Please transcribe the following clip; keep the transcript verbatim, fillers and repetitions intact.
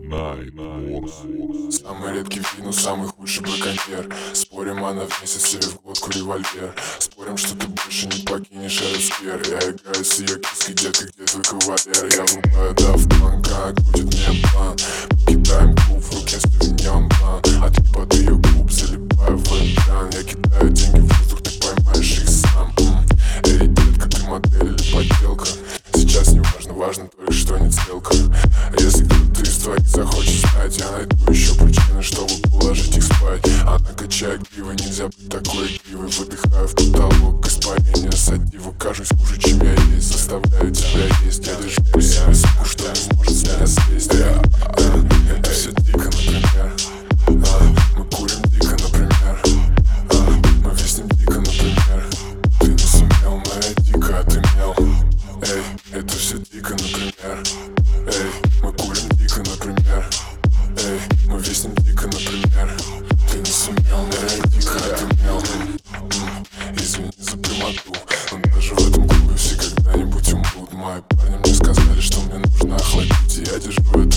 Night Wars. Самый редкий вид, но самый худший браконьер. Спорим, она в месяц себе в глотку револьвер. Спорим, что ты больше не покинешь этот сквер. Я играю с ее киской, детка, где твой кавалер? Я врубаю Daft Punk, как будет мне план. Кидаем клуб, в руке Sauvignon Blanc. От липоты ее губ залипаю в экран. Я кидаю деньги в воздух, ты поймаешь их сам. Эй, детка, ты модель или подделка? Сейчас не важно, важно только что не целка. А если кто-то из твоих захочет знать, я найду еще причины, чтобы положить их спать. Она качает гривы, нельзя быть такой игривой. Выдыхаю в потолок, испарение садива. Кажусь хуже, чем я есть, заставляю тебя есть. Я держу у себя суку, что не может с меня слезть. Я, а, это все дико, например. а, Мы курим дико, например. а, Мы виснем дико, например. Ты не сумел, но я дико отымел. Эй, это все дико, например. Эй, мы курим дико, например. Эй, мы виснем дико, например. Ты не сумел, но я дико отымел. Извини за прямоту, но даже в этом клубе все когда-нибудь умрут. Мои парни мне сказали, что мне нужно охладить, и я держу это